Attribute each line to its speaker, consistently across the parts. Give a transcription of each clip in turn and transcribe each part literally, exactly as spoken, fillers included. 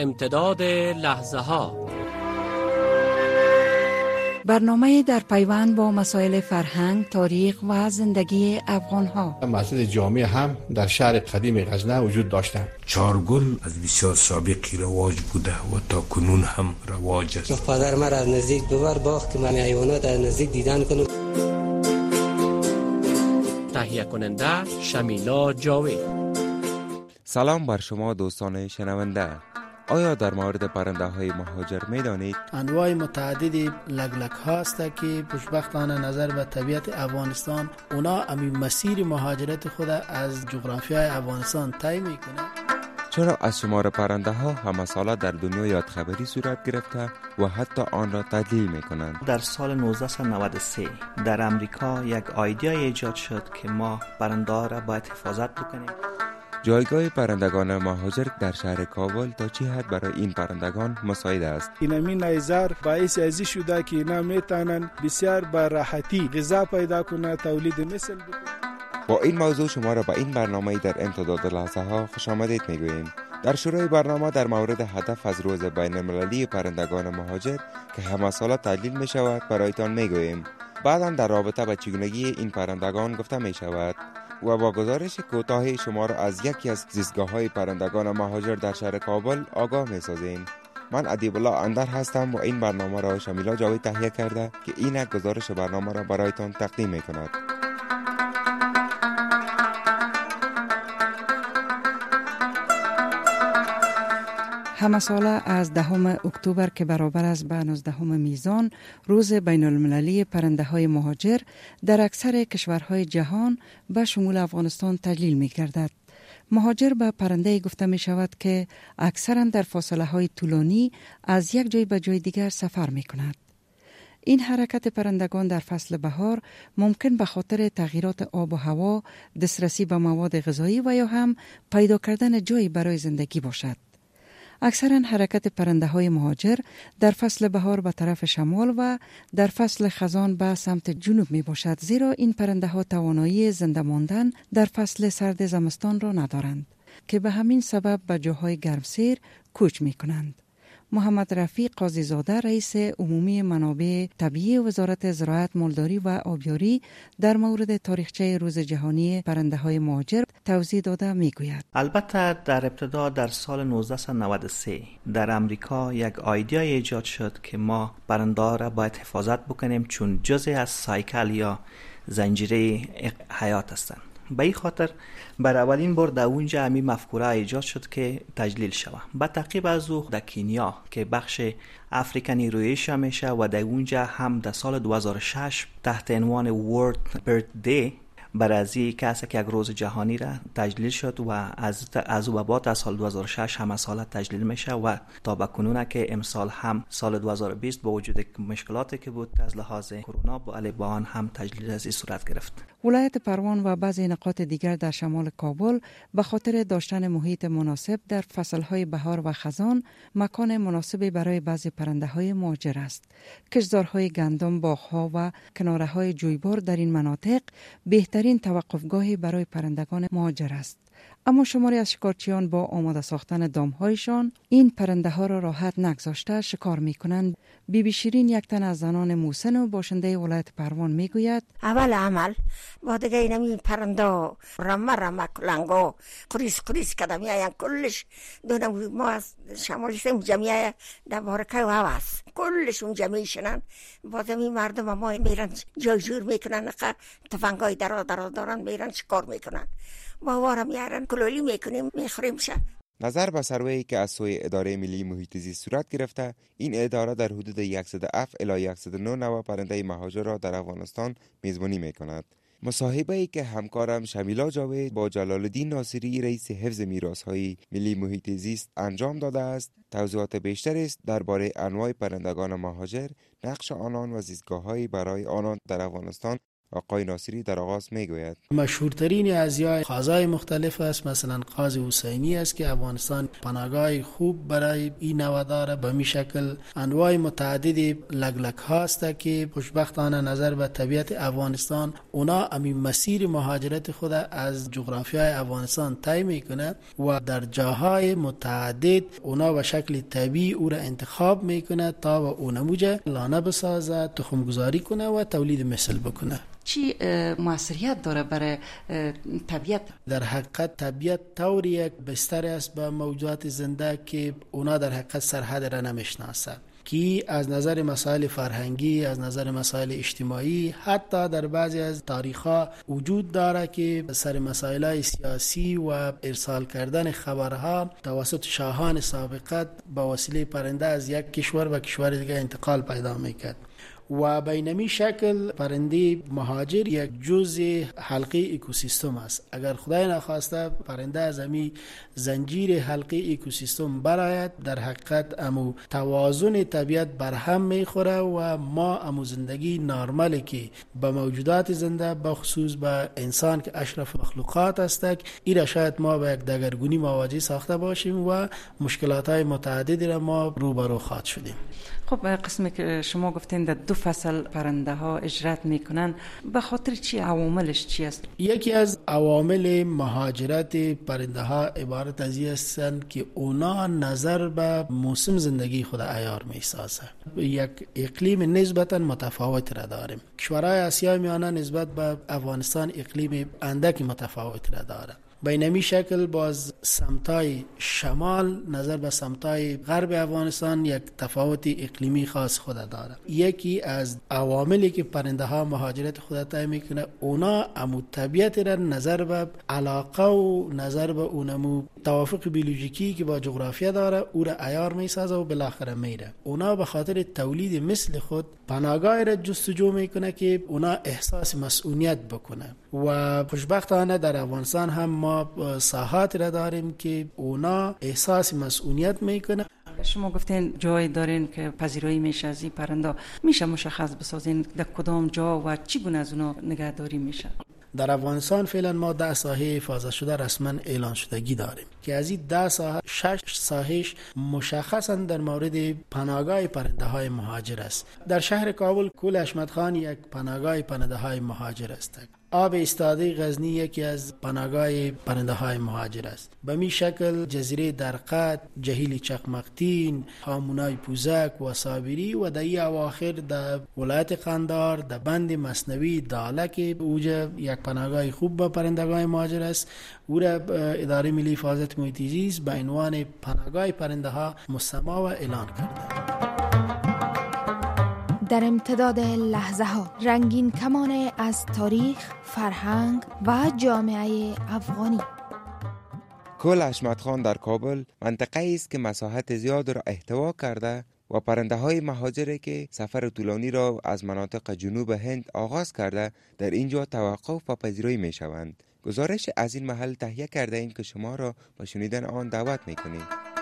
Speaker 1: امتداد لحظه ها.
Speaker 2: برنامه در پیوند با مسائل فرهنگ، تاریخ و زندگی افغان‌ها.
Speaker 3: مسجد جامع هم در شهر قدیم غزنه وجود داشتند.
Speaker 4: چارگل از بسیار سابقی رواج بوده و تا کنون هم رواج است.
Speaker 5: پدر مرا از نزدیک ببر باغ که من حیوانات از نزدیک دیدن کنم.
Speaker 1: تهیه کننده شمیلا جاوید.
Speaker 6: سلام بر شما دوستان شنونده. آیا در مورد پرنده های مهاجر می دانید؟
Speaker 7: انواع متعددی لگلک هاست که خوشبختانه نظر به طبیعت افغانستان اونا امی مسیر مهاجرت خود از جغرافیای افغانستان طی میکنه.
Speaker 6: چرا از شمار پرنده ها همه ساله در دنیا یادخبری صورت گرفته و حتی آن را تدلیل می کنند؟
Speaker 8: در سال نوزده نود و سه در امریکا یک ایده ایجاد شد که ما پرنده ها را باید حفاظت بکنیم.
Speaker 6: جایگاه پرندگان مهاجر در شهر کابل تا چه حد برای این پرندگان مساعد است؟
Speaker 9: اینمی نظر باعث ازی شده که اینا میتونن بسیار با راحتی غذا پیدا کنه، تولید مثل بکنه.
Speaker 6: با این موضوع شما را به این برنامه در امتداد لحظه ها خوش آمدید میگوییم. در شروع برنامه در مورد هدف از روز بین المللی پرندگان مهاجر که همه ساله تدلیل می شود برایتان میگوییم. بعدا در رابطه با چگونگی این پرندگان گفته می شود و با گزارش کوتاه شما را از یکی از زیستگاه‌های پرندگان مهاجر در شهر کابل آگاه می‌سازیم. من ادیب الله اندر هستم و این برنامه را شمیلا جاوید تهیه کرده که این گزارش برنامه را برایتان تقدیم می‌کند.
Speaker 2: همه ساله از دهم اکتبر که برابر است به نوزدهم میزان روز بین المللی پرنده های مهاجر در اکثر کشورهای جهان به شمول افغانستان تجلیل می گردد. مهاجر به پرنده گفته می شود که اکثرا در فاصله های طولانی از یک جای به جای دیگر سفر می کند. این حرکت پرندگان در فصل بهار ممکن به خاطر تغییرات آب و هوا، دسترسی به مواد غذایی و یا هم پیدا کردن جایی برای زندگی باشد. اکثرا حرکت پرنده های مهاجر در فصل بهار به طرف شمال و در فصل خزان به سمت جنوب می باشد، زیرا این پرنده ها توانایی زنده ماندن در فصل سرد زمستان را ندارند که به همین سبب به جاهای گرمسیر کوچ می کنند. محمد رفیق قاضی زاده رئیس عمومی منابع طبیعی وزارت زراعت، مالداری و آبیاری در مورد تاریخچه روز جهانی پرنده های مهاجر توضیح داده می گوید.
Speaker 8: البته در ابتدا در سال نوزده نود و سه در امریکا یک ایده ایجاد شد که ما پرنده ها را باید حفاظت بکنیم چون جزء از سایکل یا زنجیره حیات هستند. به این خاطر بر اولین بار در اونجا همین مفکوره ایجاد شد که تجلیل شود. با تعقیب از او در کنیا که بخش افریقی رویش میشه و در اونجا هم در سال دو هزار و شش تحت عنوان World Bird Day برای کسی که یک روز جهانی را تجلیل شد و از از او بعد از سال دو هزار و شش هم سال تجلیل میشه و تا به کنون که امسال هم سال دو هزار و بیست با وجود مشکلاتی که بود از لحاظ کرونا با علی با آن هم تجلیل از این صورت گرفت.
Speaker 2: ولایت پروان و بعضی نقاط دیگر در شمال کابل به خاطر داشتن محیط مناسب در فصلهای بهار و خزان مکان مناسبی برای بعضی پرنده‌های مهاجر است. کشتزارهای گندم، باغ‌ها و کناره‌های جویبار در این مناطق بهترین توقفگاهی برای پرندگان مهاجر است. اما شماری از شکارچیان با آماده ساختن دام‌هایشان این پرنده ها را راحت نگذاشته شکار می‌کنند. بی بی شیرین یک تن از زنان موسن و باشنده ولایت پروان میگوید
Speaker 10: اول عمل با دیگه این پرنده رمه رمه کلنگا قریس قریس کده میاین کلش دونه ما از شمالی سیم جمعیه در بارکه و هواس کلش اون جمعی شنن باز این مردم ما میرن جای جور میکنن تفنگای درا درا دارن میرن شکار میکنن با وارم میارن کلولی میکنیم میخوریم شه.
Speaker 6: نظر به سروی که از سوی اداره ملی محیط زیست صورت گرفته، این اداره در حدود صد و هفت الی صد و نه نوع پرنده مهاجر را در افغانستان میزبانی میکند. مصاحبه‌ای که همکارم شمیلا جاوید با جلال الدین ناصری رئیس حفظ میراث‌های ملی محیط زیست انجام داده است، توضیحات بیشتری است درباره انواع پرندگان مهاجر، نقش آنان و زیستگاه‌هایی برای آنان در افغانستان آقای ناصری در آغاز میگوید.
Speaker 7: مشهورترین ازیای قازهای مختلف است، مثلا قاز حسینی است که افغانستان پناهگاه خوب برای این نوع داره. به می شکل انواع متعدد لگلک هاست که خوشبختانه نظر به طبیعت افغانستان اونا امی مسیر مهاجرت خود از جغرافیای افغانستان طی میکنه و در جاهای متعدد اونا به شکل طبیعی او را انتخاب میکنه تا و اونموجه لانه بسازه، تخمگذاری کنه و تولید مثل بکنه.
Speaker 2: چی موثریت داره برای طبیعت؟
Speaker 7: در حقیقت طبیعت طوری یک بستر است به موجودات زنده که اونا در حقیقت سرحد را نمیشناسه، که از نظر مسائل فرهنگی، از نظر مسائل اجتماعی، حتی در بعضی از تاریخ‌ها وجود داره که سر مسائل سیاسی و ارسال کردن خبرها توسط شاهان سابقت با وسیله پرنده از یک کشور به کشور دیگه انتقال پیدا میکرد و بینمی شکل پرنده مهاجر یک جزء حلقه اکوسیستم است. اگر خدای نخواسته پرنده از امی زنجیر حلقه اکوسیستم برآید، در حقیقت امو توازن طبیعت برهم میخوره و ما امو زندگی نرمالی که به موجودات زنده بخصوص به انسان که اشرف مخلوقات است، این شاید ما به یک دگرگونی مواجه ساخته باشیم و مشکلات های متعددی را ما روبرو خواهد شدیم.
Speaker 2: خب قسمی که شما گفتین در دو فصل پرنده ها اجرت میکنن، به خاطر چی؟ عواملش چی است؟
Speaker 7: یکی از عوامل مهاجرت پرنده ها عبارت از این هستند که اونا نظر به موسم زندگی خود عیار میسازه. یک اقلیم نسبتا متفاوت را داریم. کشورهای آسیای میانه نسبت به افغانستان اقلیم اندکی متفاوت را داره. بینمی شکل باز سمتای شمال نظر به سمتای غرب افغانستان یک تفاوت اقلیمی خاص خود داره. یکی از عواملی که پرنده ها مهاجرت خود طی میکنه، اونا امو طبیعت را نظر به علاقه و نظر به اونمو توافق بیولوژیکی که با جغرافیا داره او را عیار میسازه و بالاخره میره. اونا به خاطر تولید مثل خود پناهگاه را جستجو میکنه که اونا احساس مسئولیت بکنه و خوشبختانه در افغانستان هم ما ساحات را داریم که اونا احساس مسئولیت میکنه.
Speaker 2: شما گفتین جایی دارین که پذیرایی میشه از این پرنده، میشه مشخص بسازین در کدام جا و چی گونه از اونا نگهداری میشه؟
Speaker 7: در افغانستان فعلا ما ده ساحه حفاظت شده رسما اعلان شدگی داریم که از این ده ساحه شش ساحهش مشخصا در مورد پناهگاه پرنده های مهاجر است. در شهر کابل کل حشمت خان یک پناهگاه پرنده های مهاجر است. آب ایستاده غزنی یکی از پناهگاه پرنده های مهاجر است. به می شکل جزیره درقد، جهیل چقمقتین، هامونای پوزک و صابری و در اواخر در ولایت قندار در بند مصنوی داله که اوجه یک پناهگاه خوب با پرندگان مهاجر است، او را اداره ملی حفاظت محیط زیست به عنوان پناهگاه پرنده ها مسمی و اعلان کرده.
Speaker 11: در امتداد لحظه ها رنگین کمان از تاریخ، فرهنگ و جامعه افغانی.
Speaker 6: کل حشمت خان در کابل منطقه است که مساحت زیاد را احتوا کرده و پرنده های مهاجری که سفر طولانی را از مناطق جنوب هند آغاز کرده در اینجا توقف و پذیرایی می شوند. گزارش از این محل تهیه کرده ایم که شما را به شنیدن آن دعوت می کنیم.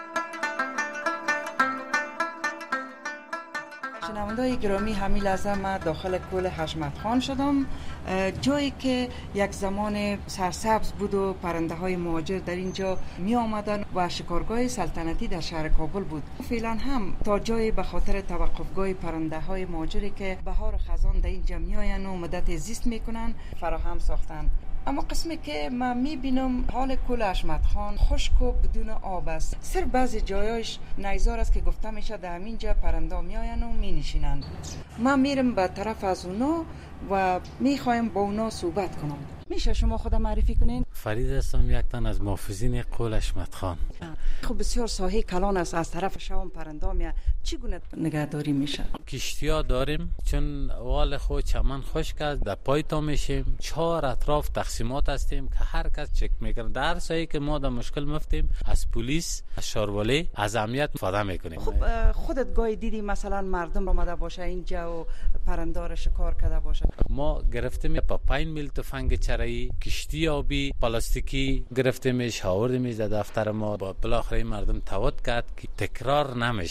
Speaker 2: شنونده‌های گرامی، همین لحظه ما داخل کل حشمت خان شدم، جایی که یک زمان سرسبز بود و پرنده های مهاجر در اینجا می آمدن و شکارگاه سلطنتی در شهر کابل بود. فعلا هم تا جایی به خاطر توقفگاه پرنده های مهاجری که بهار خزان در اینجا می آین و مدت زیست می کنن فراهم ساختن. اما قسمی که من میبینم حال کل حشمت خان خشک و بدون آب است. صرف بعضی جایاش نیزار است که گفته میشه در همینجا پرنده میآین و مینشینند. من میرم به طرف از اونا و میخوایم با اونا صحبت کنم. میشه شما خود معرفی کنین؟
Speaker 12: فرید هستم، یک تن از محافظین قول حشمت خان.
Speaker 2: خب بسیار ساحه کلان است، از طرف شوم پرنده میاد. چگونه نگهداری میشه؟
Speaker 12: کشتیا داریم، چون وال خود چمن خشک است، در پای تا میشیم، چهار اطراف تقسیمات هستیم که هر کس چک میکنه. در سایه که ما در مشکل مفتیم از پلیس، از شاروالی، از امنیت فاده میکنیم.
Speaker 2: خب خودت گاهی دیدی مثلا مردم آمده باشه اینجا و پرنده را شکار کرده باشه؟
Speaker 12: ما گرفتیم با پنج میل تفنگ چرایی، کشتی آبی پلاستیکی گرفتیمش، آوردیمش در دفتر ما. با بالاخره مردم توت کرد که تکرار نمیشه.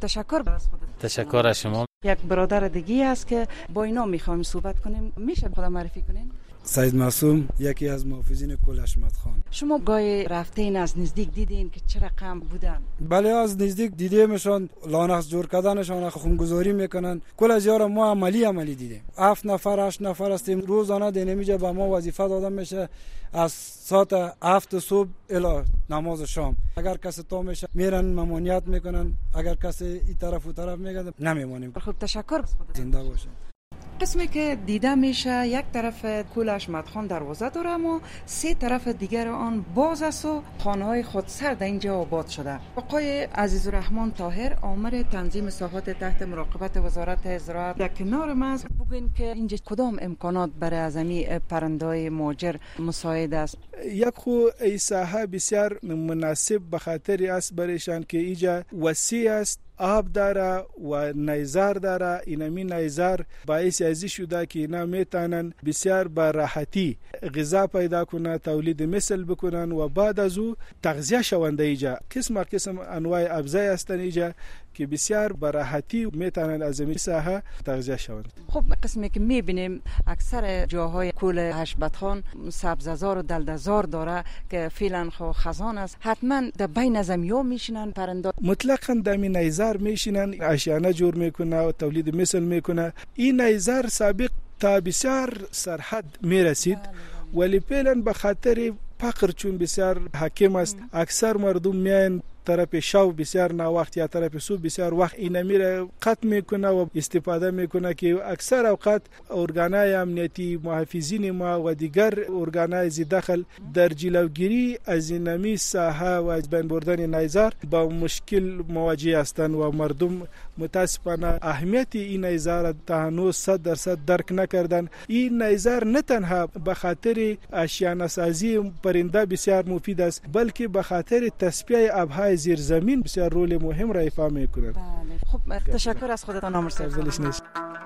Speaker 2: تشکر از خودت.
Speaker 12: تشکر از شما.
Speaker 2: یک برادر دیگه است که با اینا میخوایم صحبت کنیم. میشه خدا معرفی کنین؟
Speaker 9: سید معصوم، یکی از محافظین کل حشمت خان.
Speaker 2: شما گاهی رفتین از نزدیک دیدین که چه رقم بودن؟
Speaker 9: بله از نزدیک دیدیمشان، لانخ جور کردنشان، خونگذاری میکنن. کل از یارا ما عملی عملی دیدیم. هفت نفر هشت نفر هستیم. روزانه دینمیجا به ما وظیفه داده میشه از ساعت هفت صبح الی نماز شام. اگر کسی تو میشه میرن ممانعت میکنن، اگر کسی این طرف و طرف میگه نمیمونیم.
Speaker 2: خب تشکر.
Speaker 9: زنده باشه.
Speaker 2: قسمی که دیده میشه یک طرف کل حشمت خان دروازه داره اما سه طرف دیگر آن باز است و خانه های خودسر در اینجا آباد شده. آقای عزیزالرحمن طاهر آمر تنظیم ساحات تحت مراقبت وزارت زراعت در کنار ما است. بگوین که اینجا کدام امکانات برای ازمی پرنده‌های مهاجر مساعد است؟
Speaker 9: یک خو ای ساحه بسیار مناسب به خاطر است برایشان که اینجا وسیع است، آب داره و نیزار داره. اینمی نیزار باعث ازی شده که اینا میتونن بسیار با راحتی غذا پیدا کنن، تولید مثل بکنن و بعد از او تغذیه شونده. اینجا قسم قسم انواع ابزای هستن اینجا که بسیار با راحتی میتونن از این ساحه تغذیه شوند.
Speaker 2: خب قسمی که میبینیم اکثر جاهای کل حشمت خان سبززار و دلدزار داره که فعلا خو خزان است. حتما در بین زمیا میشینن پرنده.
Speaker 9: مطلقاً در این نیزار میشینن، اشیانه جور میکنه و تولید مثل میکنه. این نیزار سابق تا بسیار سرحد میرسید ولی فعلا به خاطر فقر چون بسیار حاکم است اکثر مردم میان طرف شو بسیار نه وقت یا طرف صبح بسیار وقت اینا میره قطع میکنه و استفاده میکنه که اکثر اوقات ارگانهای امنیتی، محافظین ما و دیگر ارگانهای ذی دخل در جلوگیری از اینمی ساحه و از بین بردن نیزار با مشکل مواجه هستند و مردم متاسفانه اهمیت این نیزار تا هنوز صد درصد درک نکردن. این نیزار نه تنها به خاطر آشیانه سازی پرنده بسیار مفید است بلکه به خاطر تصفیه آبهای زیر زمین بسیار رول مهم را ایفا میکنند.
Speaker 2: بله. خب تشکر از خودتان نامر
Speaker 9: افضلش نیست.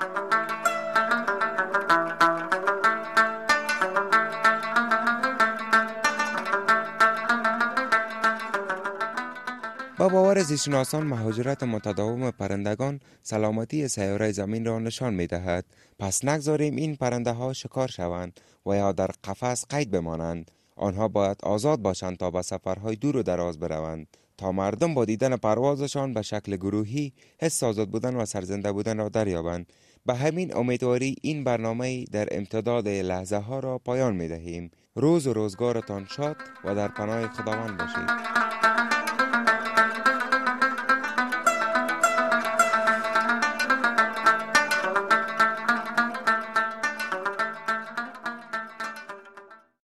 Speaker 6: با باور زیستشناسان مهاجرت متداوم پرندگان سلامتی سیاره زمین را نشان می دهد. پس نگذاریم این پرنده ها شکار شوند و یا در قفس قید بمانند. آنها باید آزاد باشند تا به سفرهای دور و دراز بروند تا مردم با دیدن پروازشان به شکل گروهی حس آزاد بودن و سرزنده بودن را دریابند. به همین امیدواری این برنامه در امتداد لحظه ها را پایان می دهیم. روز و روزگارتان شاد و در پناه خداوند باشید.